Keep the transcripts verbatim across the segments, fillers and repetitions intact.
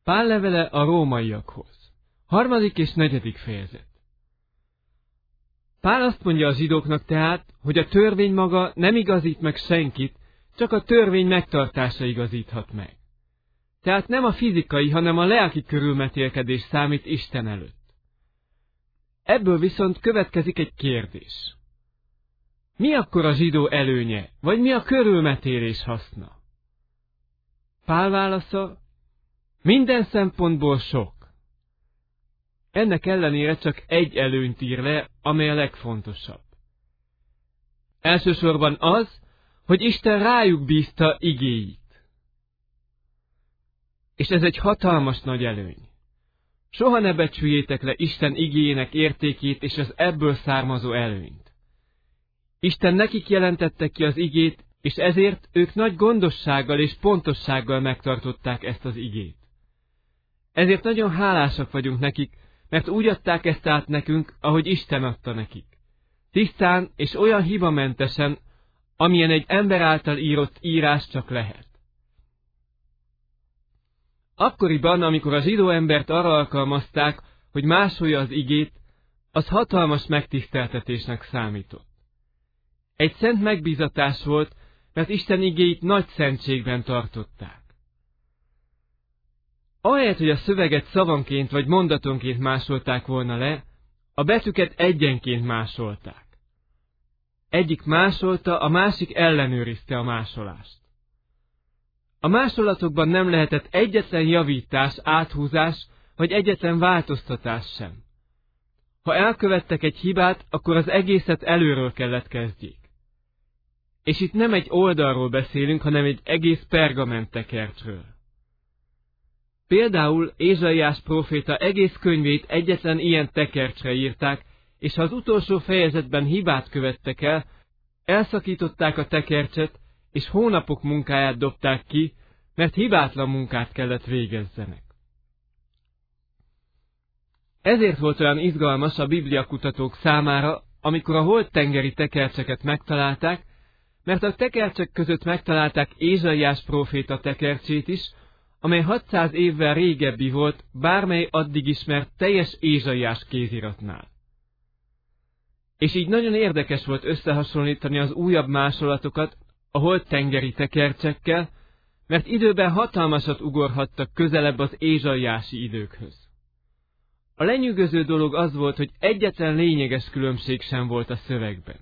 Pál levele a rómaiakhoz. Harmadik és negyedik fejezet. Pál azt mondja a zsidóknak tehát, hogy a törvény maga nem igazít meg senkit, csak a törvény megtartása igazíthat meg. Tehát nem a fizikai, hanem a lelki körülmetélkedés számít Isten előtt. Ebből viszont következik egy kérdés. Mi akkor a zsidó előnye, vagy mi a körülmetélés haszna? Pál válasza: minden szempontból sok. Ennek ellenére csak egy előnyt ír le, amely a legfontosabb. Elsősorban az, hogy Isten rájuk bízta igéit. És ez egy hatalmas nagy előny. Soha ne becsüljétek le Isten igéjének értékét és az ebből származó előnyt. Isten nekik jelentette ki az igét, és ezért ők nagy gondossággal és pontossággal megtartották ezt az igét. Ezért nagyon hálásak vagyunk nekik, mert úgy adták ezt át nekünk, ahogy Isten adta nekik. Tisztán és olyan hibamentesen, amilyen egy ember által írott írás csak lehet. Akkoriban, amikor a zsidó embert arra alkalmazták, hogy másolja az igét, az hatalmas megtiszteltetésnek számított. Egy szent megbízatás volt, mert Isten igéit nagy szentségben tartották. Ahelyett, hogy a szöveget szavanként vagy mondatonként másolták volna le, a betűket egyenként másolták. Egyik másolta, a másik ellenőrizte a másolást. A másolatokban nem lehetett egyetlen javítás, áthúzás, vagy egyetlen változtatás sem. Ha elkövettek egy hibát, akkor az egészet előről kellett kezdjék. És itt nem egy oldalról beszélünk, hanem egy egész pergamentekercsről. Például Ézsaiás próféta egész könyvét egyetlen ilyen tekercsre írták, és ha az utolsó fejezetben hibát követtek el, elszakították a tekercset, és hónapok munkáját dobták ki, mert hibátlan munkát kellett végezzenek. Ezért volt olyan izgalmas a bibliakutatók számára, amikor a holdtengeri tekercseket megtalálták, mert a tekercsek között megtalálták Ézsaiás próféta tekercsét is, amely hatszáz évvel régebbi volt bármely addig ismert teljes Ézsaiás kéziratnál. És így nagyon érdekes volt összehasonlítani az újabb másolatokat a holdtengeri tekercsekkel, mert időben hatalmasat ugorhattak közelebb az ézsaiási időkhöz. A lenyűgöző dolog az volt, hogy egyetlen lényeges különbség sem volt a szövegben.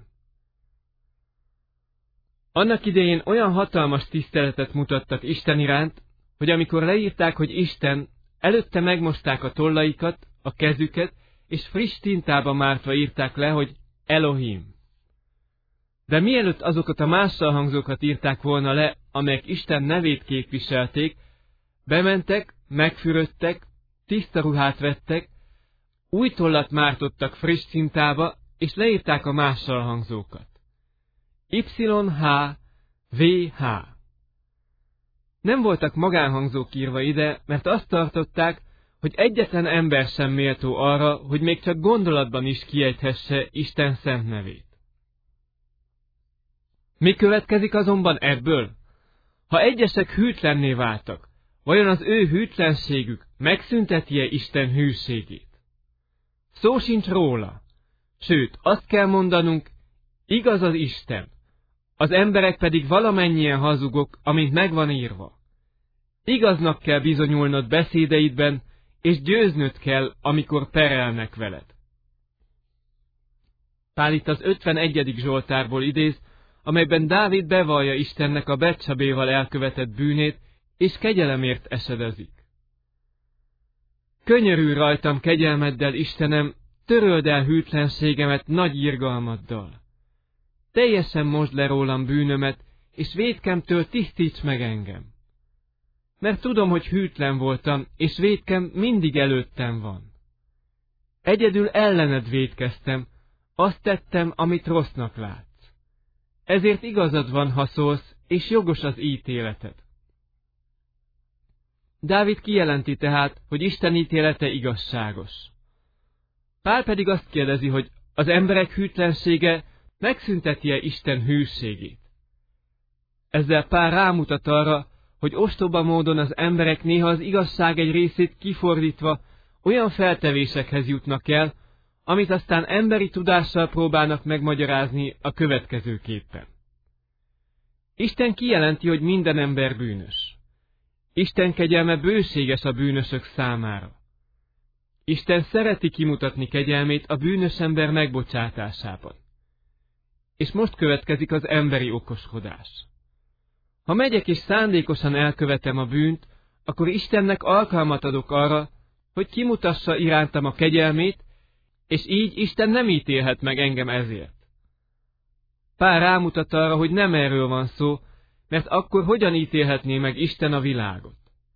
Annak idején olyan hatalmas tiszteletet mutattak Isten iránt, hogy amikor leírták, hogy Isten, előtte megmosták a tollaikat, a kezüket, és friss tintába mártva írták le, hogy Elohim. De mielőtt azokat a mással hangzókat írták volna le, amelyek Isten nevét képviselték, bementek, megfürödtek, tiszta ruhát vettek, új tollat mártottak friss tintába, és leírták a mással hangzókat. Y H V H. Nem voltak magánhangzók írva ide, mert azt tartották, hogy egyetlen ember sem méltó arra, hogy még csak gondolatban is kiejthesse Isten szent nevét. Mi következik azonban ebből? Ha egyesek hűtlenné váltak, vajon az ő hűtlenségük megszünteti-e Isten hűségét? Szó sincs róla. Sőt, azt kell mondanunk, igaz az Isten, az emberek pedig valamennyien hazugok, amint megvan írva. Igaznak kell bizonyulnod beszédeidben, és győznöd kell, amikor perelnek veled. Pál itt az ötvenegyedik Zsoltárból idéz, amelyben Dávid bevallja Istennek a Betsabéval elkövetett bűnét, és kegyelemért esedezik. Könyörülj rajtam kegyelmeddel, Istenem, töröld el hűtlenségemet nagy irgalmaddal. Teljesen mosd le rólam bűnömet, és vétkemtől tisztíts meg engem. Mert tudom, hogy hűtlen voltam, és vétkem mindig előttem van. Egyedül ellened vétkeztem, azt tettem, amit rossznak látsz. Ezért igazad van, ha szólsz, és jogos az ítéleted. Dávid kijelenti tehát, hogy Isten ítélete igazságos. Pál pedig azt kérdezi, hogy az emberek hűtlensége megszünteti-e Isten hűségét. Ezzel Pál rámutat arra, hogy ostoba módon az emberek néha az igazság egy részét kifordítva olyan feltevésekhez jutnak el, amit aztán emberi tudással próbálnak megmagyarázni a következőképpen. Isten kijelenti, hogy minden ember bűnös. Isten kegyelme bőséges a bűnösök számára. Isten szereti kimutatni kegyelmét a bűnös ember megbocsátásában. És most következik az emberi okoskodás. Ha megyek és szándékosan elkövetem a bűnt, akkor Istennek alkalmat adok arra, hogy kimutassa irántam a kegyelmét, és így Isten nem ítélhet meg engem ezért. Pál rámutat arra, hogy nem erről van szó, mert akkor hogyan ítélhetné meg Isten a világot?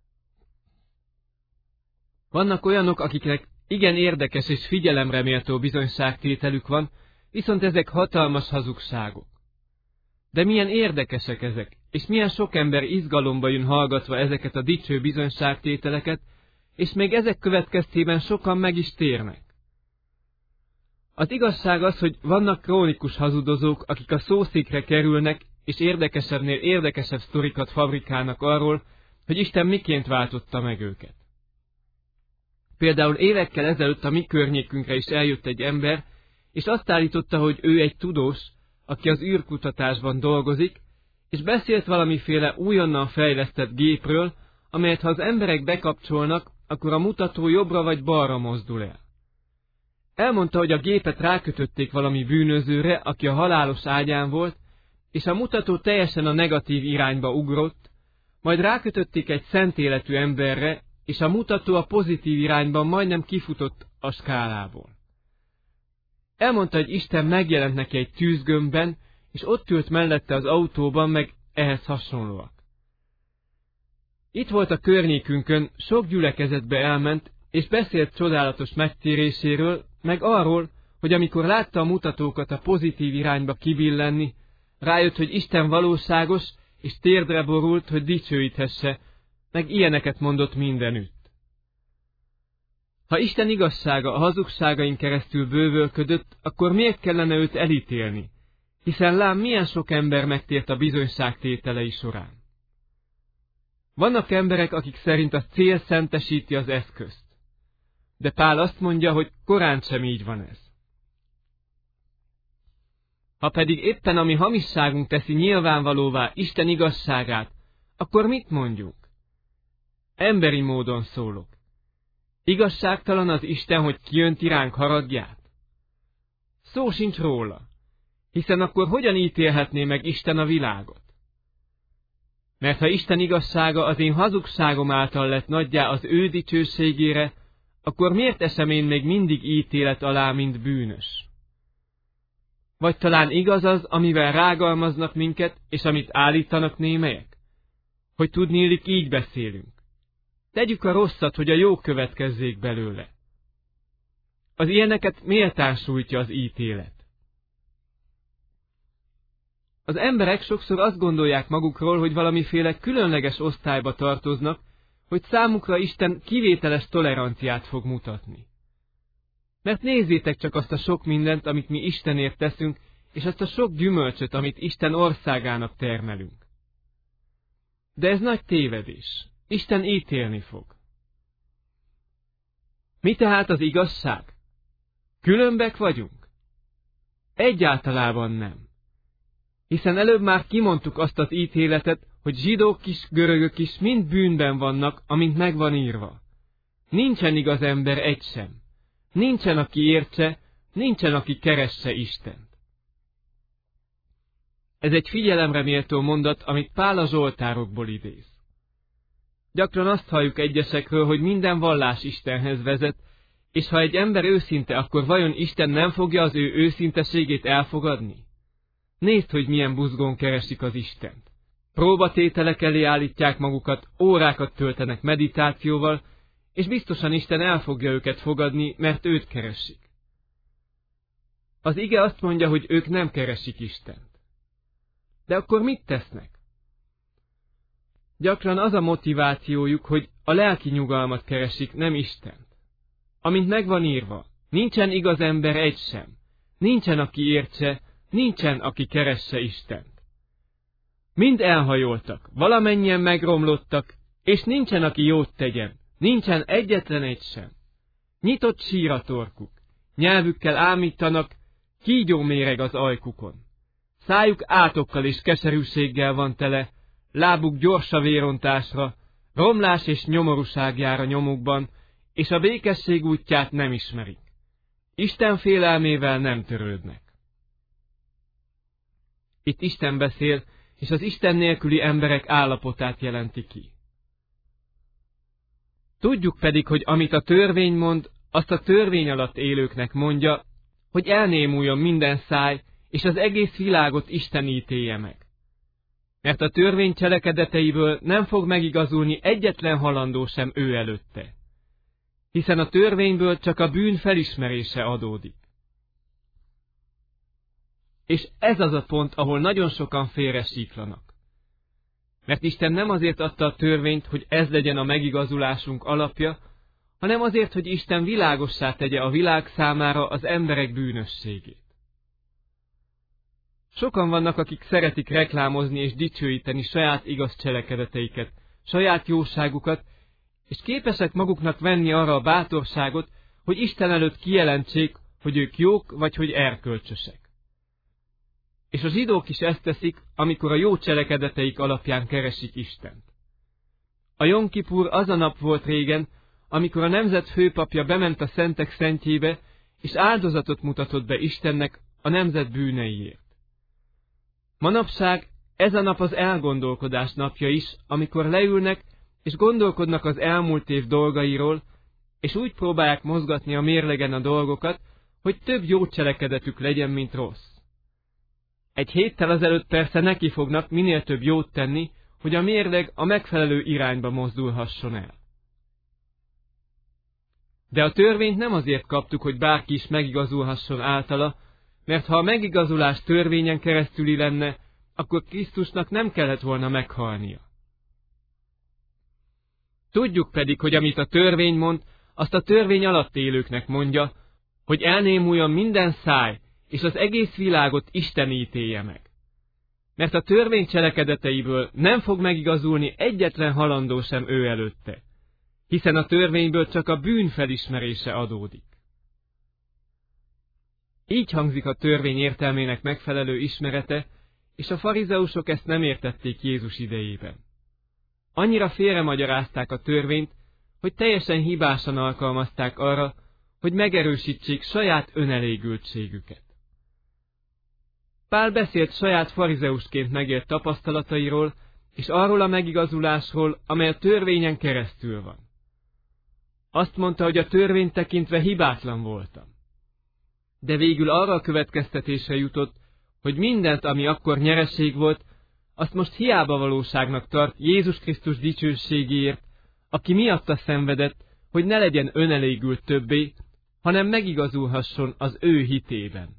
Vannak olyanok, akiknek igen érdekes és figyelemre méltó bizonyságtételük van, viszont ezek hatalmas hazugságok. De milyen érdekesek ezek, és milyen sok ember izgalomba jön hallgatva ezeket a dicső bizonyságtételeket, és még ezek következtében sokan meg is térnek. Az igazság az, hogy vannak krónikus hazudozók, akik a szószékre kerülnek, és érdekesebbnél érdekesebb sztorikat fabrikálnak arról, hogy Isten miként váltotta meg őket. Például évekkel ezelőtt a mi környékünkre is eljött egy ember, és azt állította, hogy ő egy tudós, aki az űrkutatásban dolgozik, és beszélt valamiféle újonnan fejlesztett gépről, amelyet ha az emberek bekapcsolnak, akkor a mutató jobbra vagy balra mozdul el. Elmondta, hogy a gépet rákötötték valami bűnözőre, aki a halálos ágyán volt, és a mutató teljesen a negatív irányba ugrott, majd rákötötték egy szent életű emberre, és a mutató a pozitív irányban majdnem kifutott a skálából. Elmondta, hogy Isten megjelent neki egy tűzgömbben, és ott ült mellette az autóban, meg ehhez hasonlóak. Itt volt a környékünkön, sok gyülekezetbe elment, és beszélt csodálatos megtéréséről, meg arról, hogy amikor látta a mutatókat a pozitív irányba kibillenni, rájött, hogy Isten valóságos, és térdre borult, hogy dicsőíthesse, meg ilyeneket mondott mindenütt. Ha Isten igazsága a hazugságain keresztül bővölködött, akkor miért kellene őt elítélni, hiszen lám milyen sok ember megtért a bizonyságtételei során. Vannak emberek, akik szerint a cél szentesíti az eszközt, de Pál azt mondja, hogy korán sem így van ez. Ha pedig éppen a mi hamisságunk teszi nyilvánvalóvá Isten igazságát, akkor mit mondjunk? Emberi módon szólok. Igazságtalan az Isten, hogy kijönti ránk haragját? Szó sincs róla, hiszen akkor hogyan ítélhetné meg Isten a világot? Mert ha Isten igazsága az én hazugságom által lett nagyjá az ő dicsőségére, akkor miért esem én még mindig ítélet alá, mint bűnös? Vagy talán igaz az, amivel rágalmaznak minket, és amit állítanak némelyek? Hogy tudniillik, így beszélünk. Tegyük a rosszat, hogy a jó következzék belőle. Az ilyeneket méltán sújtja az ítélet. Az emberek sokszor azt gondolják magukról, hogy valamiféle különleges osztályba tartoznak, hogy számukra Isten kivételes toleranciát fog mutatni. Mert nézzétek csak azt a sok mindent, amit mi Istenért teszünk, és azt a sok gyümölcsöt, amit Isten országának termelünk. De ez nagy tévedés. Isten ítélni fog. Mi tehát az igazság? Különbek vagyunk? Egyáltalában nem. Hiszen előbb már kimondtuk azt az ítéletet, hogy zsidók is, görögök is mind bűnben vannak, amint megvan írva. Nincsen igaz ember egy sem. Nincsen, aki értse, nincsen, aki keresse Istent. Ez egy figyelemre méltó mondat, amit Pál a Zsoltárokból idéz. Gyakran azt halljuk egyesekről, hogy minden vallás Istenhez vezet, és ha egy ember őszinte, akkor vajon Isten nem fogja az ő őszinteségét elfogadni? Nézd, hogy milyen buzgón keresik az Istent. Próbatételek elé állítják magukat, órákat töltenek meditációval, és biztosan Isten el fogja őket fogadni, mert őt keresik. Az ige azt mondja, hogy ők nem keresik Istent. De akkor mit tesznek? Gyakran az a motivációjuk, hogy a lelki nyugalmat keresik, nem Istent. Amint megvan írva, nincsen igaz ember egy sem, nincsen, aki értse, nincsen, aki keresse Istent. Mind elhajoltak, valamennyien megromlottak, és nincsen, aki jót tegyen, nincsen egyetlen egy sem. Nyitott sír a torkuk, nyelvükkel ámítanak, kígyó méreg az ajkukon. Szájuk átokkal és keserűséggel van tele, lábuk gyors a vérontásra, romlás és nyomorúság jár a nyomukban, és a békesség útját nem ismerik. Isten félelmével nem törődnek. Itt Isten beszél, és az Isten nélküli emberek állapotát jelenti ki. Tudjuk pedig, hogy amit a törvény mond, azt a törvény alatt élőknek mondja, hogy elnémuljon minden száj, és az egész világot Isten ítélje meg. Mert a törvény cselekedeteiből nem fog megigazulni egyetlen halandó sem ő előtte. Hiszen a törvényből csak a bűn felismerése adódik. És ez az a pont, ahol nagyon sokan félresíklanak. Mert Isten nem azért adta a törvényt, hogy ez legyen a megigazulásunk alapja, hanem azért, hogy Isten világossá tegye a világ számára az emberek bűnösségét. Sokan vannak, akik szeretik reklámozni és dicsőíteni saját igaz cselekedeteiket, saját jóságukat, és képesek maguknak venni arra a bátorságot, hogy Isten előtt kijelentsék, hogy ők jók vagy hogy erkölcsösek. És a zsidók is ezt teszik, amikor a jó cselekedeteik alapján keresik Istent. A Jom Kipur az a nap volt régen, amikor a nemzet főpapja bement a szentek szentjébe, és áldozatot mutatott be Istennek a nemzet bűneiért. Manapság ez a nap az elgondolkodás napja is, amikor leülnek, és gondolkodnak az elmúlt év dolgairól, és úgy próbálják mozgatni a mérlegen a dolgokat, hogy több jó cselekedetük legyen, mint rossz. Egy héttel azelőtt persze neki fognak minél több jót tenni, hogy a mérleg a megfelelő irányba mozdulhasson el. De a törvényt nem azért kaptuk, hogy bárki is megigazulhasson általa, mert ha a megigazulás törvényen keresztüli lenne, akkor Krisztusnak nem kellett volna meghalnia. Tudjuk pedig, hogy amit a törvény mond, azt a törvény alatt élőknek mondja, hogy elnémuljon minden száj, és az egész világot Isten ítélje meg. Mert a törvény cselekedeteiből nem fog megigazulni egyetlen halandó sem ő előtte, hiszen a törvényből csak a bűn felismerése adódik. Így hangzik a törvény értelmének megfelelő ismerete, és a farizeusok ezt nem értették Jézus idejében. Annyira félremagyarázták a törvényt, hogy teljesen hibásan alkalmazták arra, hogy megerősítsék saját önelégültségüket. Pál beszélt saját farizeusként megélt tapasztalatairól, és arról a megigazulásról, amely a törvényen keresztül van. Azt mondta, hogy a törvényt tekintve hibátlan voltam. De végül arra a következtetésre jutott, hogy mindent, ami akkor nyereség volt, azt most hiába valóságnak tart Jézus Krisztus dicsőségéért, aki miatta szenvedett, hogy ne legyen önelégült többé, hanem megigazulhasson az ő hitében.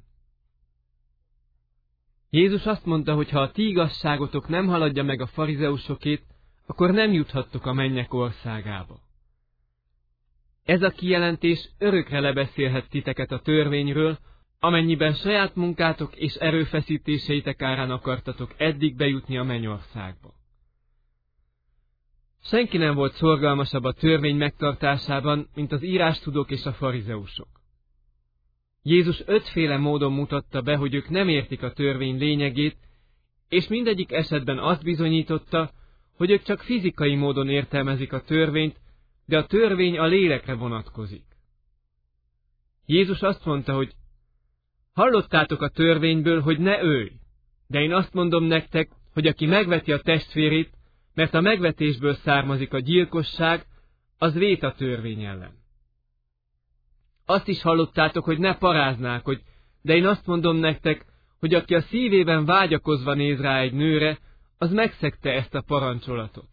Jézus azt mondta, hogy ha a ti igazságotok nem haladja meg a farizeusokét, akkor nem juthattok a mennyek országába. Ez a kijelentés örökre lebeszélhet titeket a törvényről, amennyiben saját munkátok és erőfeszítéseitek árán akartatok eddig bejutni a mennyországba. Senki nem volt szorgalmasabb a törvény megtartásában, mint az írástudók és a farizeusok. Jézus ötféle módon mutatta be, hogy ők nem értik a törvény lényegét, és mindegyik esetben azt bizonyította, hogy ők csak fizikai módon értelmezik a törvényt, de a törvény a lélekre vonatkozik. Jézus azt mondta, hogy hallottátok a törvényből, hogy ne ölj, de én azt mondom nektek, hogy aki megveti a testvérét, mert a megvetésből származik a gyilkosság, az vét a törvény ellen. Azt is hallottátok, hogy ne paráználkodj, de én azt mondom nektek, hogy aki a szívében vágyakozva néz rá egy nőre, az megszegte ezt a parancsolatot.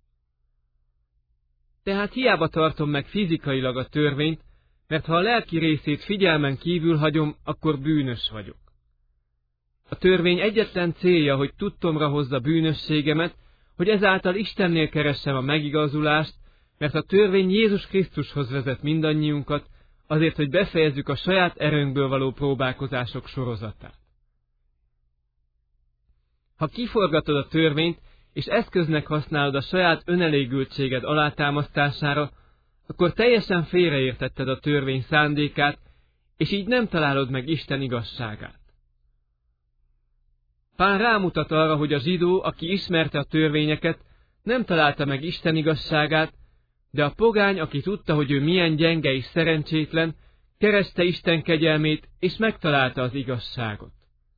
Tehát hiába tartom meg fizikailag a törvényt, mert ha a lelki részét figyelmen kívül hagyom, akkor bűnös vagyok. A törvény egyetlen célja, hogy tudtomra hozza bűnösségemet, hogy ezáltal Istennél keressem a megigazulást, mert a törvény Jézus Krisztushoz vezet mindannyiunkat, azért, hogy befejezzük a saját erőnkből való próbálkozások sorozatát. Ha kiforgatod a törvényt, és eszköznek használod a saját önelégültséged alátámasztására, akkor teljesen félreértetted a törvény szándékát, és így nem találod meg Isten igazságát. Pál rámutat arra, hogy a zsidó, aki ismerte a törvényeket, nem találta meg Isten igazságát, de a pogány, aki tudta, hogy ő milyen gyenge és szerencsétlen, kereste Isten kegyelmét, és megtalálta az igazságot.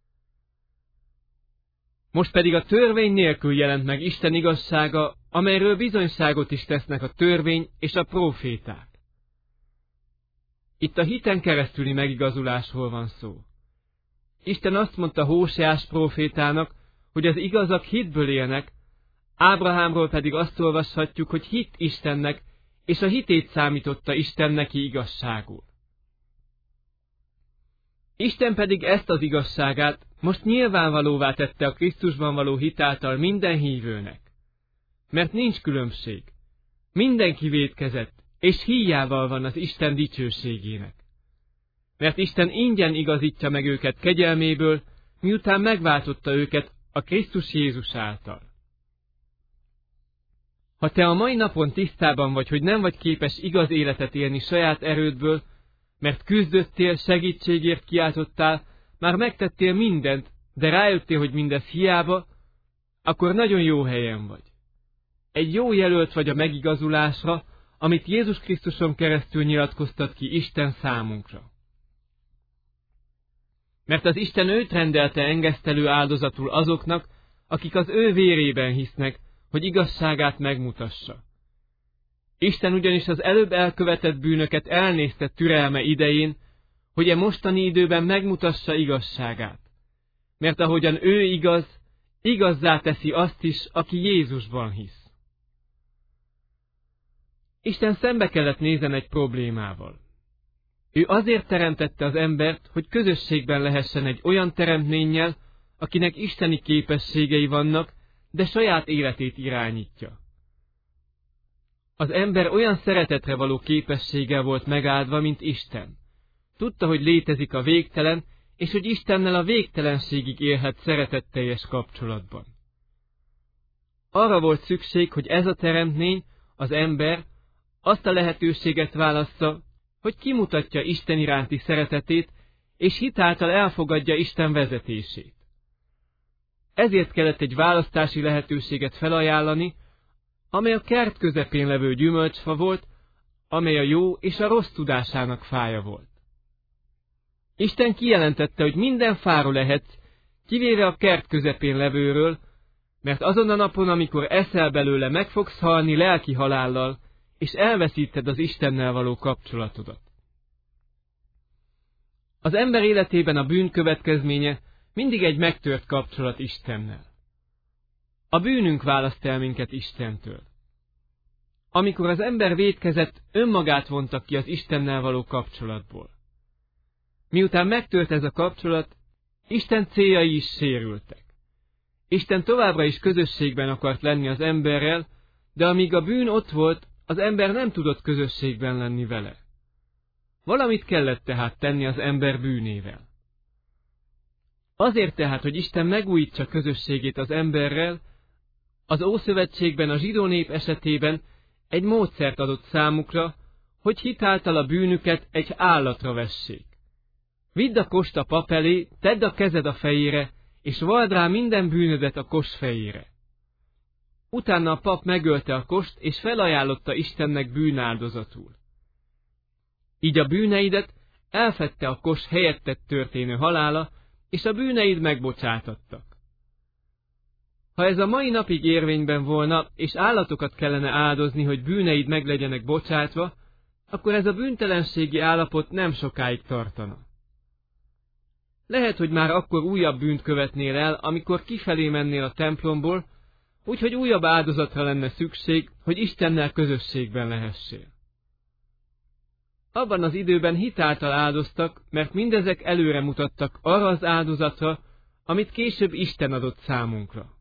Most pedig a törvény nélkül jelent meg Isten igazsága, amelyről bizonyságot is tesznek a törvény és a próféták. Itt a hiten keresztüli megigazulásról van szó. Isten azt mondta Hóseás prófétának, hogy az igazak hitből élnek, Ábrahámról pedig azt olvashatjuk, hogy hitt Istennek, és a hitét számította Isten neki igazságul. Isten pedig ezt az igazságát most nyilvánvalóvá tette a Krisztusban való hit által minden hívőnek. Mert nincs különbség. Mindenki vétkezett, és híjával van az Isten dicsőségének. Mert Isten ingyen igazítja meg őket kegyelméből, miután megváltotta őket a Krisztus Jézus által. Ha te a mai napon tisztában vagy, hogy nem vagy képes igaz életet élni saját erődből, mert küzdöttél, segítségért kiáltottál, már megtettél mindent, de rájöttél, hogy mindez hiába, akkor nagyon jó helyen vagy. Egy jó jelölt vagy a megigazulásra, amit Jézus Krisztuson keresztül nyilatkoztat ki Isten számunkra. Mert az Isten őt rendelte engesztelő áldozatul azoknak, akik az ő vérében hisznek, hogy igazságát megmutassa. Isten ugyanis az előbb elkövetett bűnöket elnézte türelme idején, hogy e mostani időben megmutassa igazságát. Mert ahogyan ő igaz, igazzá teszi azt is, aki Jézusban hisz. Isten szembe kellett nézen egy problémával. Ő azért teremtette az embert, hogy közösségben lehessen egy olyan teremtménnyel, akinek isteni képességei vannak, de saját életét irányítja. Az ember olyan szeretetre való képességgel volt megáldva, mint Isten. Tudta, hogy létezik a végtelen, és hogy Istennel a végtelenségig élhet szeretetteljes kapcsolatban. Arra volt szükség, hogy ez a teremtmény, az ember, azt a lehetőséget válassza, hogy kimutatja Isten iránti szeretetét, és hitáltal elfogadja Isten vezetését. Ezért kellett egy választási lehetőséget felajánlani, amely a kert közepén levő gyümölcsfa volt, amely a jó és a rossz tudásának fája volt. Isten kijelentette, hogy minden fáról ehetsz, kivéve a kert közepén levőről, mert azon a napon, amikor eszel belőle, meg fogsz halni lelki halállal, és elveszíted az Istennel való kapcsolatodat. Az ember életében a bűn következménye mindig egy megtört kapcsolat Istennel. A bűnünk választ el minket Istentől. Amikor az ember vétkezett, önmagát vonta ki az Istennel való kapcsolatból. Miután megtört ez a kapcsolat, Isten céljai is sérültek. Isten továbbra is közösségben akart lenni az emberrel, de amíg a bűn ott volt, az ember nem tudott közösségben lenni vele. Valamit kellett tehát tenni az ember bűnével. Azért tehát, hogy Isten megújítsa közösségét az emberrel, az Ószövetségben a zsidó nép esetében egy módszert adott számukra, hogy hitáltal a bűnüket egy állatra vessék. Vidd a kost a pap elé, tedd a kezed a fejére, és vald rá minden bűnödet a kos fejére. Utána a pap megölte a kost, és felajánlotta Istennek bűnáldozatul. Így a bűneidet elfedte a kos helyetted történő halála, és a bűneid megbocsátattak. Ha ez a mai napig érvényben volna, és állatokat kellene áldozni, hogy bűneid meg legyenek bocsátva, akkor ez a bűntelenségi állapot nem sokáig tartana. Lehet, hogy már akkor újabb bűnt követnél el, amikor kifelé mennél a templomból, úgyhogy újabb áldozatra lenne szükség, hogy Istennel közösségben lehessél. Abban az időben hitáltal áldoztak, mert mindezek előre mutattak arra az áldozatra, amit később Isten adott számunkra.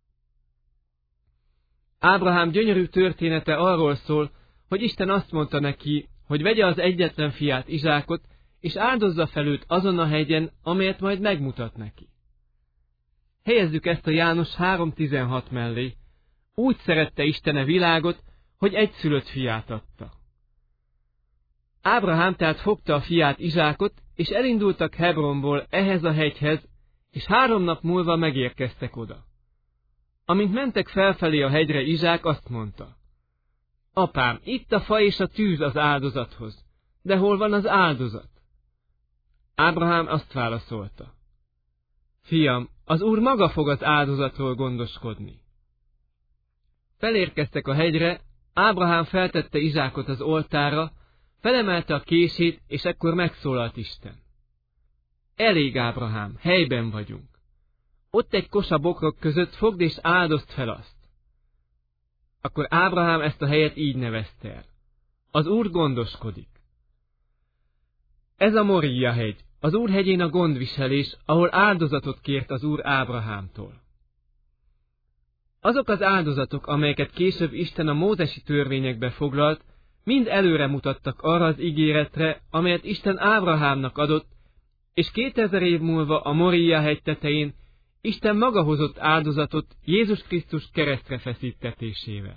Ábrahám gyönyörű története arról szól, hogy Isten azt mondta neki, hogy vegye az egyetlen fiát, Izsákot, és áldozza fel őt azon a hegyen, amelyet majd megmutat neki. Helyezzük ezt a János három tizenhat mellé. Úgy szerette Isten a világot, hogy egyszülött fiát adta. Ábrahám tehát fogta a fiát, Izsákot, és elindultak Hebronból ehhez a hegyhez, és három nap múlva megérkeztek oda. Amint mentek felfelé a hegyre, Izsák azt mondta: Apám, itt a fa és a tűz az áldozathoz, de hol van az áldozat? Ábrahám azt válaszolta: Fiam, az Úr maga fog az áldozatról gondoskodni. Felérkeztek a hegyre, Ábrahám feltette Izsákot az oltárra, felemelte a kését, és ekkor megszólalt Isten. Elég, Ábrahám, helyben vagyunk. Ott egy kos a bokrok között, fogd és áldozd fel azt. Akkor Ábrahám ezt a helyet így nevezte el: Az Úr gondoskodik. Ez a Moria hegy, az Úr hegyén a gondviselés, ahol áldozatot kért az Úr Ábrahámtól. Azok az áldozatok, amelyeket később Isten a mózesi törvényekbe foglalt, mind előre mutattak arra az ígéretre, amelyet Isten Ábrahámnak adott, és kétezer év múlva a Moria hegy tetején Isten maga hozott áldozatot Jézus Krisztus keresztre feszítetésével.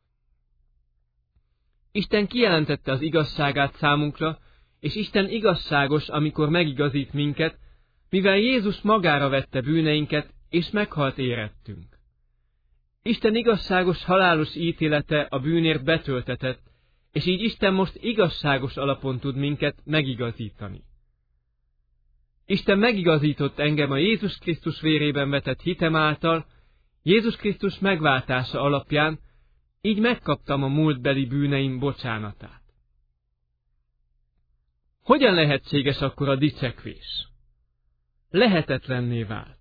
Isten kijelentette az igazságát számunkra, és Isten igazságos, amikor megigazít minket, mivel Jézus magára vette bűneinket, és meghalt érettünk. Isten igazságos halálos ítélete a bűnért betöltetett, és így Isten most igazságos alapon tud minket megigazítani. Isten megigazított engem a Jézus Krisztus vérében vetett hitem által, Jézus Krisztus megváltása alapján, így megkaptam a múltbeli bűneim bocsánatát. Hogyan lehetséges akkor a dicsekvés? Lehetetlenné vált.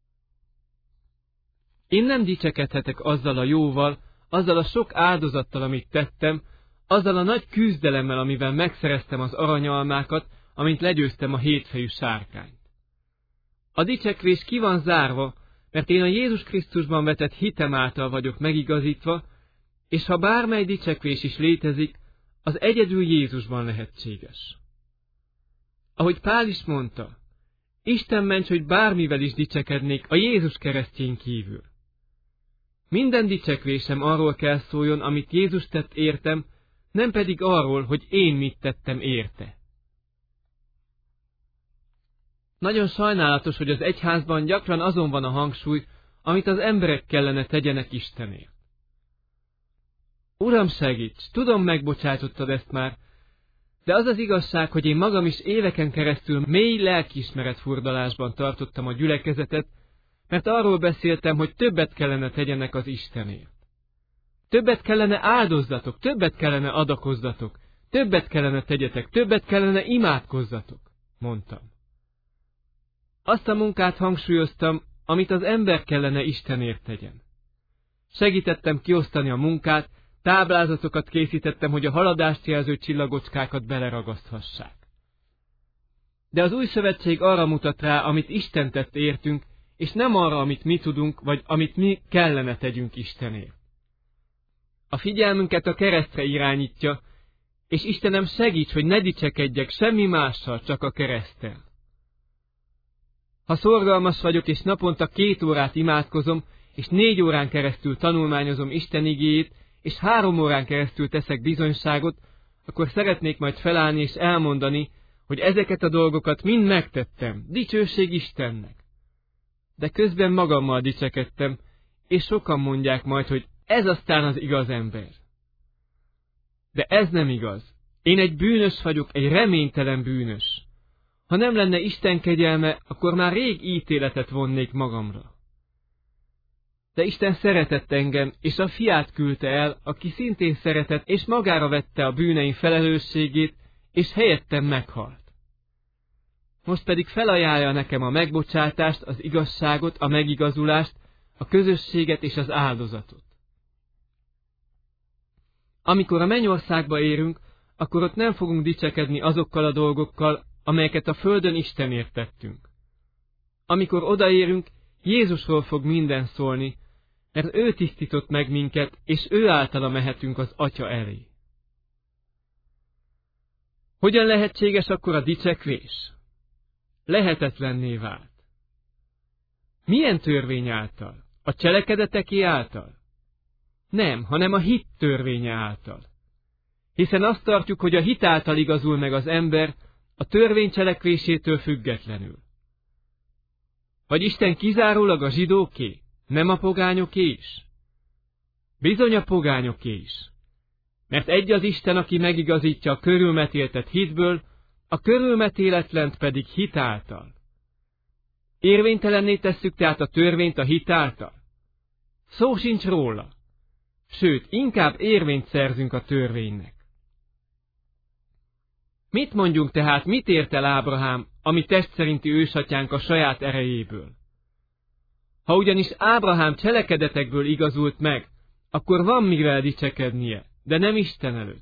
Én nem dicsekedhetek azzal a jóval, azzal a sok áldozattal, amit tettem, azzal a nagy küzdelemmel, amivel megszereztem az aranyalmákat, amint legyőztem a hétfejű sárkányt. A dicsekvés ki van zárva, mert én a Jézus Krisztusban vetett hitem által vagyok megigazítva, és ha bármely dicsekvés is létezik, az egyedül Jézusban lehetséges. Ahogy Pál is mondta, Isten ments, hogy bármivel is dicsekednék a Jézus keresztjén kívül. Minden dicsekvésem arról kell szóljon, amit Jézus tett értem, nem pedig arról, hogy én mit tettem érte. Nagyon sajnálatos, hogy az egyházban gyakran azon van a hangsúly, amit az emberek kellene tegyenek Istenért. Uram, segíts, tudom, megbocsátottad ezt már, de az az igazság, hogy én magam is éveken keresztül mély lelkiismeret furdalásban tartottam a gyülekezetet, mert arról beszéltem, hogy többet kellene tegyenek az Istenért. Többet kellene áldozzatok, többet kellene adakozzatok, többet kellene tegyetek, többet kellene imádkozzatok, mondtam. Azt a munkát hangsúlyoztam, amit az ember kellene Istenért tegyen. Segítettem kiosztani a munkát, táblázatokat készítettem, hogy a haladást jelző csillagocskákat beleragaszthassák. De az új szövetség arra mutat rá, amit Isten tett értünk, és nem arra, amit mi tudunk, vagy amit mi kellene tegyünk Istenért. A figyelmünket a keresztre irányítja, és Istenem, segíts, hogy ne dicsekedjek semmi mással, csak a kereszttel. Ha szorgalmas vagyok, és naponta két órát imádkozom, és négy órán keresztül tanulmányozom Isten igéjét, és három órán keresztül teszek bizonyságot, akkor szeretnék majd felállni és elmondani, hogy ezeket a dolgokat mind megtettem, dicsőség Istennek. De közben magammal dicsekedtem, és sokan mondják majd, hogy ez aztán az igaz ember. De ez nem igaz. Én egy bűnös vagyok, egy reménytelen bűnös. Ha nem lenne Isten kegyelme, akkor már rég ítéletet vonnék magamra. De Isten szeretett engem, és a fiát küldte el, aki szintén szeretett, és magára vette a bűneim felelősségét, és helyettem meghalt. Most pedig felajánlja nekem a megbocsátást, az igazságot, a megigazulást, a közösséget és az áldozatot. Amikor a mennyországba érünk, akkor ott nem fogunk dicsekedni azokkal a dolgokkal, amelyeket a földön Istenért tettünk. Amikor odaérünk, Jézusról fog minden szólni, mert ő tisztított meg minket, és ő általa mehetünk az Atya elé. Hogyan lehetséges akkor a dicsekvés? Lehetetlenné vált. Milyen törvény által? A cselekedeteké által? Nem, hanem a hit törvénye által. Hiszen azt tartjuk, hogy a hit által igazul meg az ember a törvény cselekvésétől függetlenül. Vagy Isten kizárólag a zsidóké, nem a pogányoké is? Bizony a pogányoké is. Mert egy az Isten, aki megigazítja a körülmetéltet hitből, a körülmetéletlent pedig hit által. Érvénytelenné tesszük tehát a törvényt a hit által? Szó sincs róla. Sőt, inkább érvényt szerzünk a törvénynek. Mit mondjunk tehát, mit ért el Ábrahám, ami test szerinti ősatyánk a saját erejéből? Ha ugyanis Ábrahám cselekedetekből igazult meg, akkor van mivel dicsekednie, de nem Isten előtt.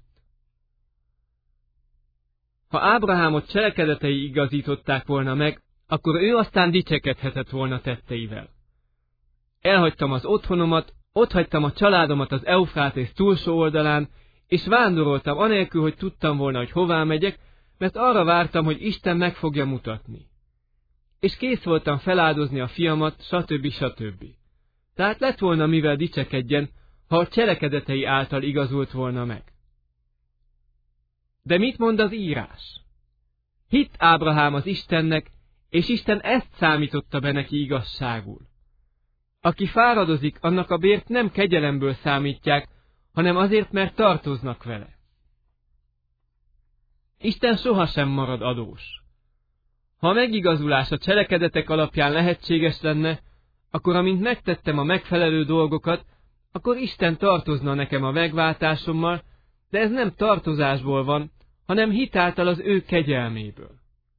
Ha Ábrahámot cselekedetei igazították volna meg, akkor ő aztán dicsekedhetett volna tetteivel. Elhagytam az otthonomat, otthagytam a családomat az Eufrátész túlsó oldalán, és vándoroltam anélkül, hogy tudtam volna, hogy hová megyek, mert arra vártam, hogy Isten meg fogja mutatni. És kész voltam feláldozni a fiamat, stb. stb. Tehát lett volna mivel dicsekedjen, ha a cselekedetei által igazult volna meg. De mit mond az írás? Hitt Ábrahám az Istennek, és Isten ezt számította be neki igazságul. Aki fáradozik, annak a bért nem kegyelemből számítják, hanem azért, mert tartoznak vele. Isten sohasem marad adós. Ha a megigazulás a cselekedetek alapján lehetséges lenne, akkor amint megtettem a megfelelő dolgokat, akkor Isten tartozna nekem a megváltásommal, de ez nem tartozásból van, hanem hitáltal az ő kegyelméből.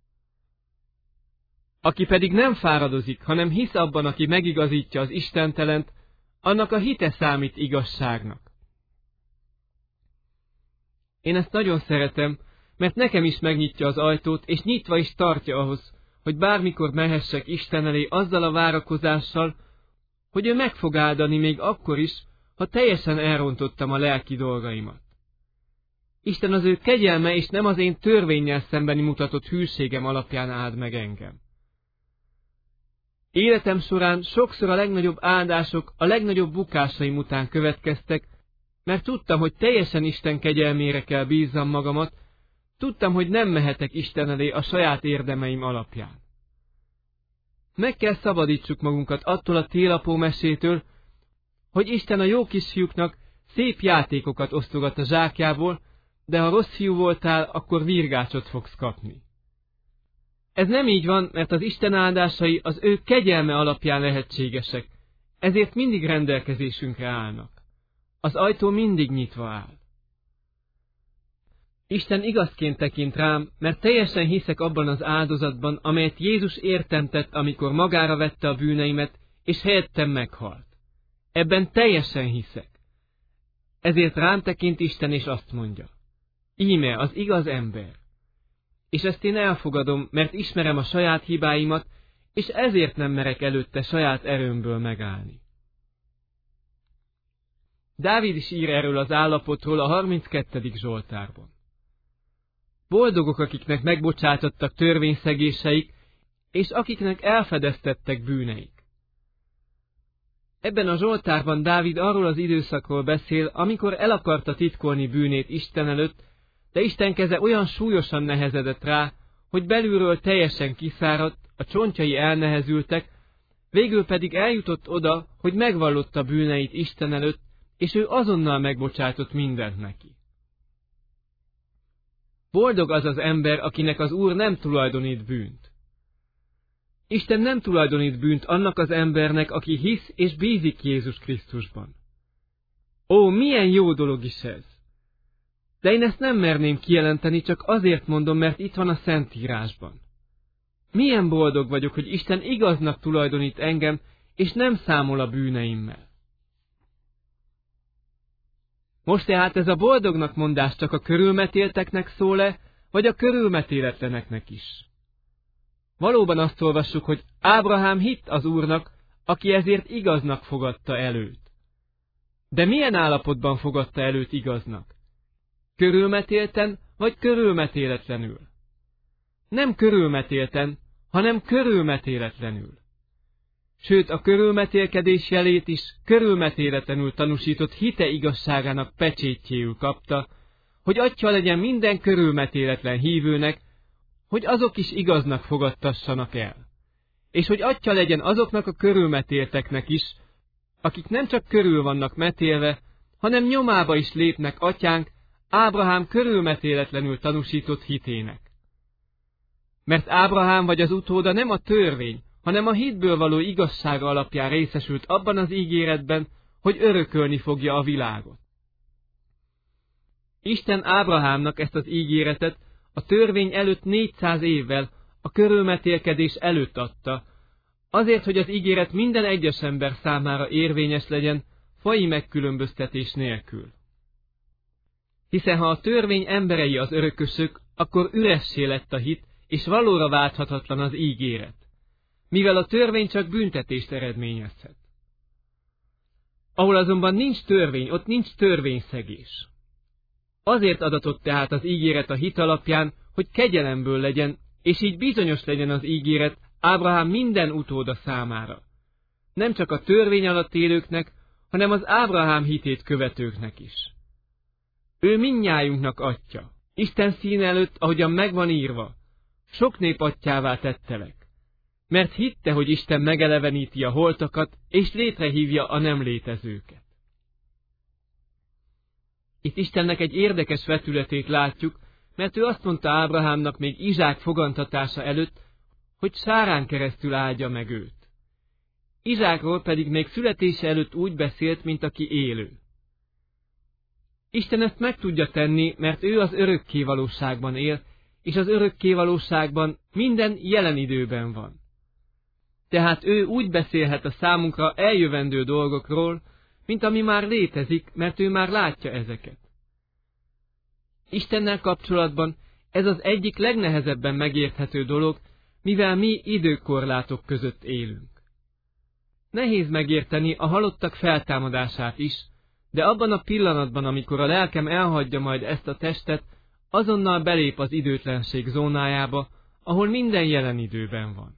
Aki pedig nem fáradozik, hanem hisz abban, aki megigazítja az istentelent, annak a hite számít igazságnak. Én ezt nagyon szeretem, mert nekem is megnyitja az ajtót, és nyitva is tartja ahhoz, hogy bármikor mehessek Isten elé azzal a várakozással, hogy ő meg fog áldani még akkor is, ha teljesen elrontottam a lelki dolgaimat. Isten az ő kegyelme és nem az én törvénnyel szembeni mutatott hűségem alapján áld meg engem. Életem során sokszor a legnagyobb áldások a legnagyobb bukásaim után következtek, mert tudtam, hogy teljesen Isten kegyelmére kell bízzam magamat, tudtam, hogy nem mehetek Isten elé a saját érdemeim alapján. Meg kell szabadítsuk magunkat attól a télapó mesétől, hogy Isten a jó kisfiúknak szép játékokat osztogat a zsákjából, de ha rossz fiú voltál, akkor virgácsot fogsz kapni. Ez nem így van, mert az Isten áldásai az ő kegyelme alapján lehetségesek, ezért mindig rendelkezésünkre állnak. Az ajtó mindig nyitva áll. Isten igazként tekint rám, mert teljesen hiszek abban az áldozatban, amelyet Jézus értem tett, amikor magára vette a bűneimet, és helyettem meghalt. Ebben teljesen hiszek. Ezért rám tekint Isten, és azt mondja: íme az igaz ember. És ezt én elfogadom, mert ismerem a saját hibáimat, és ezért nem merek előtte saját erőmből megállni. Dávid is ír erről az állapotról a harminckettedik Zsoltárban. Boldogok, akiknek megbocsátottak törvényszegéseik, és akiknek elfedeztettek bűneik. Ebben a Zsoltárban Dávid arról az időszakról beszél, amikor el akarta titkolni bűnét Isten előtt, de Isten keze olyan súlyosan nehezedett rá, hogy belülről teljesen kiszáradt, a csontjai elnehezültek, végül pedig eljutott oda, hogy megvallotta bűneit Isten előtt, és ő azonnal megbocsátott mindent neki. Boldog az az ember, akinek az Úr nem tulajdonít bűnt. Isten nem tulajdonít bűnt annak az embernek, aki hisz és bízik Jézus Krisztusban. Ó, milyen jó dolog is ez! De én ezt nem merném kijelenteni, csak azért mondom, mert itt van a Szentírásban. Milyen boldog vagyok, hogy Isten igaznak tulajdonít engem, és nem számol a bűneimmel. Most tehát ez a boldognak mondás csak a körülmetélteknek szól-e, vagy a körülmetéletleneknek is? Valóban azt olvassuk, hogy Ábrahám hitt az Úrnak, aki ezért igaznak fogadta előt. De milyen állapotban fogadta előt igaznak? Körülmetélten, vagy körülmetéletlenül? Nem körülmetélten, hanem körülmetéletlenül. sőt a körülmetélkedés jelét is körülmetéletlenül tanúsított hite igazságának pecsétjéül kapta, hogy atya legyen minden körülmetéletlen hívőnek, hogy azok is igaznak fogadtassanak el, és hogy atya legyen azoknak a körülmetélteknek is, akik nem csak körül vannak metélve, hanem nyomába is lépnek atyánk, Ábrahám körülmetéletlenül tanúsított hitének. Mert Ábrahám vagy az utóda nem a törvény, hanem a hitből való igazsága alapján részesült abban az ígéretben, hogy örökölni fogja a világot. Isten Ábrahámnak ezt az ígéretet a törvény előtt négyszáz évvel a körülmetélkedés előtt adta, azért, hogy az ígéret minden egyes ember számára érvényes legyen, faji megkülönböztetés nélkül. Hiszen ha a törvény emberei az örökösök, akkor üressé lett a hit, és valóra válthatatlan az ígéret, mivel a törvény csak büntetést eredményezhet. Ahol azonban nincs törvény, ott nincs törvényszegés. Azért adatott tehát az ígéret a hit alapján, hogy kegyelemből legyen, és így bizonyos legyen az ígéret Ábrahám minden utóda számára. Nem csak a törvény alatt élőknek, hanem az Ábrahám hitét követőknek is. Ő mindnyájunknak atya. Isten színe előtt, ahogyan megvan írva, sok nép atyává tettelek. Mert hitte, hogy Isten megeleveníti a holtakat, és létrehívja a nem létezőket. Itt Istennek egy érdekes vetületét látjuk, mert ő azt mondta Ábrahámnak még Izsák fogantatása előtt, hogy Sárán keresztül áldja meg őt. Izsákról pedig még születése előtt úgy beszélt, mint aki élő. Isten ezt meg tudja tenni, mert ő az örökkévalóságban él, és az örökkévalóságban minden jelen időben van. Tehát ő úgy beszélhet a számunkra eljövendő dolgokról, mint ami már létezik, mert ő már látja ezeket. Istennel kapcsolatban ez az egyik legnehezebben megérthető dolog, mivel mi időkorlátok között élünk. Nehéz megérteni a halottak feltámadását is, de abban a pillanatban, amikor a lelkem elhagyja majd ezt a testet, azonnal belép az időtlenség zónájába, ahol minden jelen időben van.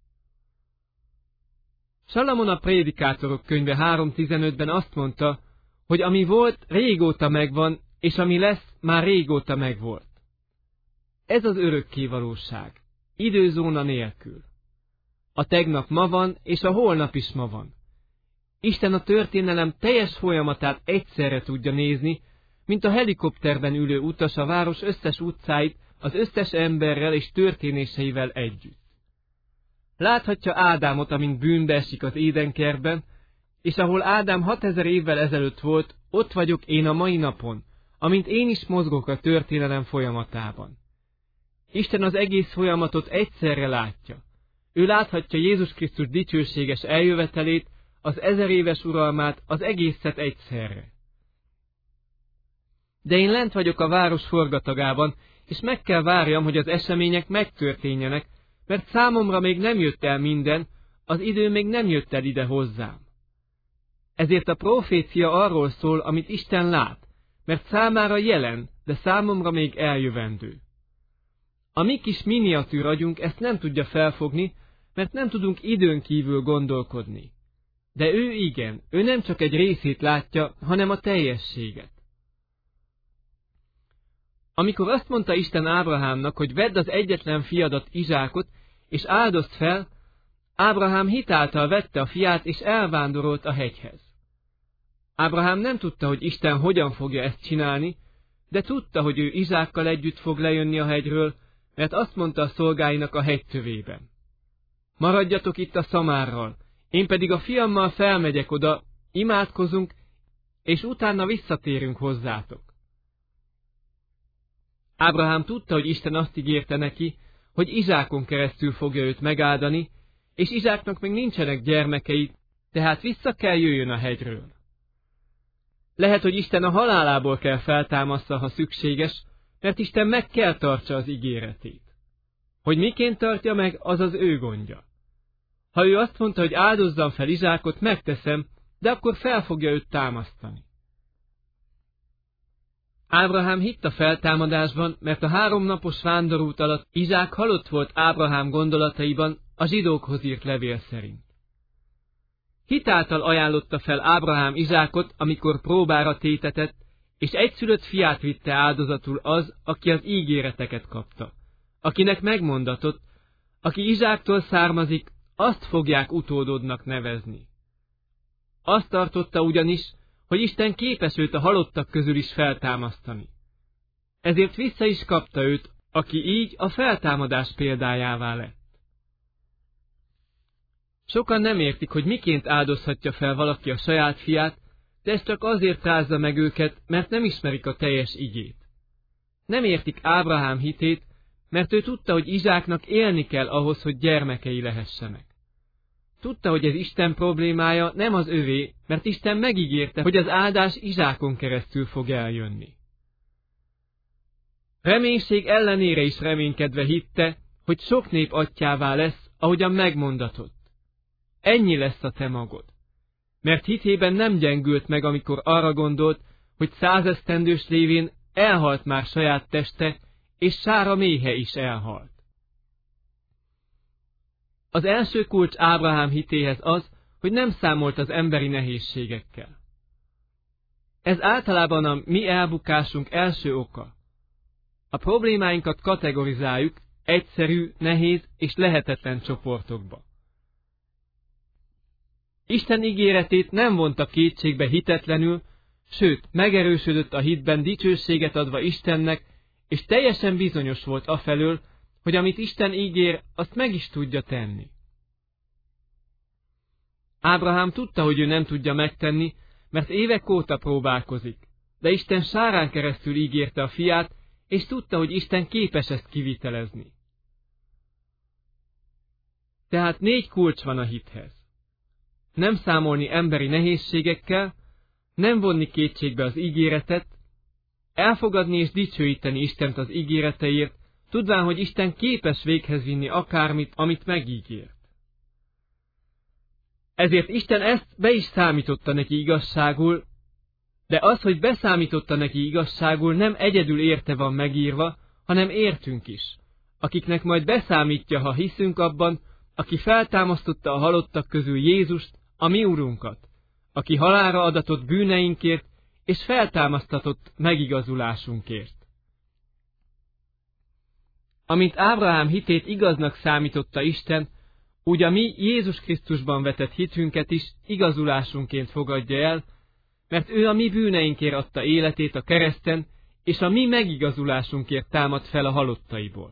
Salamon a Prédikátorok könyve három tizenötben azt mondta, hogy ami volt, régóta megvan, és ami lesz, már régóta megvolt. Ez az örökkévalóság, időzóna nélkül. A tegnap ma van, és a holnap is ma van. Isten a történelem teljes folyamatát egyszerre tudja nézni, mint a helikopterben ülő utas a város összes utcáit az összes emberrel és történéseivel együtt. Láthatja Ádámot, amint bűnbe esik az édenkertben, és ahol Ádám hatezer évvel ezelőtt volt, ott vagyok én a mai napon, amint én is mozgok a történelem folyamatában. Isten az egész folyamatot egyszerre látja. Ő láthatja Jézus Krisztus dicsőséges eljövetelét, az ezer éves uralmát, az egészet egyszerre. De én lent vagyok a város forgatagában, és meg kell várjam, hogy az események megtörténjenek, mert számomra még nem jött el minden, az idő még nem jött el ide hozzám. Ezért a profécia arról szól, amit Isten lát, mert számára jelen, de számomra még eljövendő. A mi kis miniatűr agyunk ezt nem tudja felfogni, mert nem tudunk időn kívül gondolkodni. De ő igen, ő nem csak egy részét látja, hanem a teljességet. Amikor azt mondta Isten Ábrahámnak, hogy vedd az egyetlen fiadat, Izsákot, és áldozd fel, Ábrahám hitáltal vette a fiát, és elvándorolt a hegyhez. Ábrahám nem tudta, hogy Isten hogyan fogja ezt csinálni, de tudta, hogy ő Izsákkal együtt fog lejönni a hegyről, mert azt mondta a szolgáinak a hegytövében. Maradjatok itt a szamárral, én pedig a fiammal felmegyek oda, imádkozunk, és utána visszatérünk hozzátok. Ábrahám tudta, hogy Isten azt ígérte neki, hogy Izsákon keresztül fogja őt megáldani, és Izsáknak még nincsenek gyermekei, tehát vissza kell jöjjön a hegyről. Lehet, hogy Isten a halálából kell feltámassza, ha szükséges, mert Isten meg kell tartsa az ígéretét. Hogy miként tartja meg, az az ő gondja. Ha ő azt mondta, hogy áldozzam fel Izsákot, megteszem, de akkor fel fogja őt támasztani. Ábrahám hitt a feltámadásban, mert a háromnapos vándorút alatt Izsák halott volt Ábrahám gondolataiban a zsidókhoz írt levél szerint. Hitáltal ajánlotta fel Ábrahám Izsákot, amikor próbára tétetett, és egyszülött fiát vitte áldozatul az, aki az ígéreteket kapta, akinek megmondatott, aki Izsáktól származik, azt fogják utódodnak nevezni. Azt tartotta ugyanis, hogy Isten képes őt a halottak közül is feltámasztani. Ezért vissza is kapta őt, aki így a feltámadás példájává lett. Sokan nem értik, hogy miként áldozhatja fel valaki a saját fiát, de ez csak azért rázza meg őket, mert nem ismerik a teljes igét. Nem értik Ábrahám hitét, mert ő tudta, hogy Izsáknak élni kell ahhoz, hogy gyermekei lehessenek. Tudta, hogy ez Isten problémája, nem az övé, mert Isten megígérte, hogy az áldás Izsákon keresztül fog eljönni. Reménység ellenére is reménykedve hitte, hogy sok nép atyjává lesz, ahogyan megmondatott. Ennyi lesz a te magod. Mert hitében nem gyengült meg, amikor arra gondolt, hogy százesztendős lévén elhalt már saját teste, és Sára méhe is elhalt. Az első kulcs Ábrahám hitéhez az, hogy nem számolt az emberi nehézségekkel. Ez általában a mi elbukásunk első oka. A problémáinkat kategorizáljuk egyszerű, nehéz és lehetetlen csoportokba. Isten ígéretét nem vonta kétségbe hitetlenül, sőt, megerősödött a hitben dicsőséget adva Istennek, és teljesen bizonyos volt afelől, hogy amit Isten ígér, azt meg is tudja tenni. Ábrahám tudta, hogy ő nem tudja megtenni, mert évek óta próbálkozik, de Isten Sárán keresztül ígérte a fiát, és tudta, hogy Isten képes ezt kivitelezni. Tehát négy kulcs van a hithez. Nem számolni emberi nehézségekkel, nem vonni kétségbe az ígéretet, elfogadni és dicsőíteni Istent az ígéreteért, tudván, hogy Isten képes véghez vinni akármit, amit megígért. Ezért Isten ezt be is számította neki igazságul, de az, hogy beszámította neki igazságul, nem egyedül érte van megírva, hanem értünk is, akiknek majd beszámítja, ha hiszünk abban, aki feltámasztotta a halottak közül Jézust, a mi Urunkat, aki halálra adatott bűneinkért, és feltámasztatott megigazulásunkért. Amint Ábrahám hitét igaznak számította Isten, úgy a mi Jézus Krisztusban vetett hitünket is igazulásunként fogadja el, mert ő a mi bűneinkért adta életét a kereszten, és a mi megigazulásunkért támad fel a halottaiból.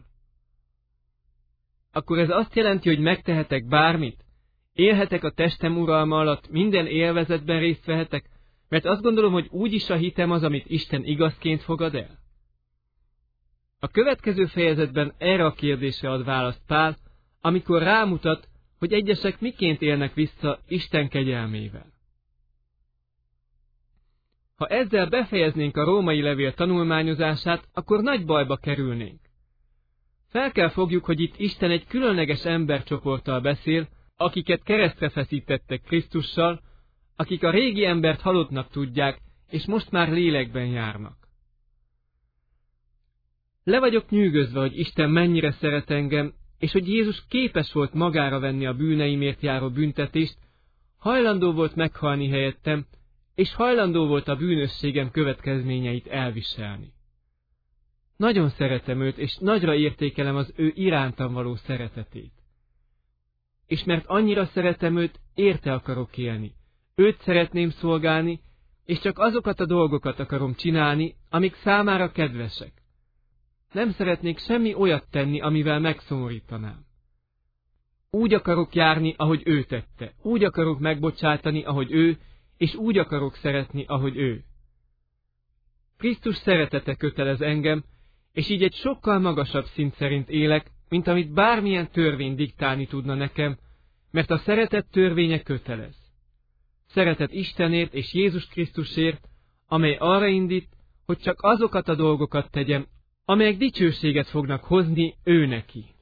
Akkor ez azt jelenti, hogy megtehetek bármit? Élhetek a testem uralma alatt, minden élvezetben részt vehetek, mert azt gondolom, hogy úgyis a hitem az, amit Isten igazként fogad el? A következő fejezetben erre a kérdésre ad választ Pál, amikor rámutat, hogy egyesek miként élnek vissza Isten kegyelmével. Ha ezzel befejeznénk a római levél tanulmányozását, akkor nagy bajba kerülnénk. Fel kell fogjuk, hogy itt Isten egy különleges embercsoporttal beszél, akiket keresztre feszítettek Krisztussal, akik a régi embert halottnak tudják, és most már lélekben járnak. Le vagyok nyűgözve, hogy Isten mennyire szeret engem, és hogy Jézus képes volt magára venni a bűneimért járó büntetést, hajlandó volt meghalni helyettem, és hajlandó volt a bűnösségem következményeit elviselni. Nagyon szeretem őt, és nagyra értékelem az ő irántam való szeretetét. És mert annyira szeretem őt, érte akarok élni. Őt szeretném szolgálni, és csak azokat a dolgokat akarom csinálni, amik számára kedvesek. Nem szeretnék semmi olyat tenni, amivel megszomorítanám. Úgy akarok járni, ahogy ő tette. Úgy akarok megbocsátani, ahogy ő, és úgy akarok szeretni, ahogy ő. Krisztus szeretete kötelez engem, és így egy sokkal magasabb szint szerint élek, mint amit bármilyen törvény diktálni tudna nekem, mert a szeretet törvénye kötelez. Szeretet Istenért és Jézus Krisztusért, amely arra indít, hogy csak azokat a dolgokat tegyem, amelyek dicsőséget fognak hozni ő neki.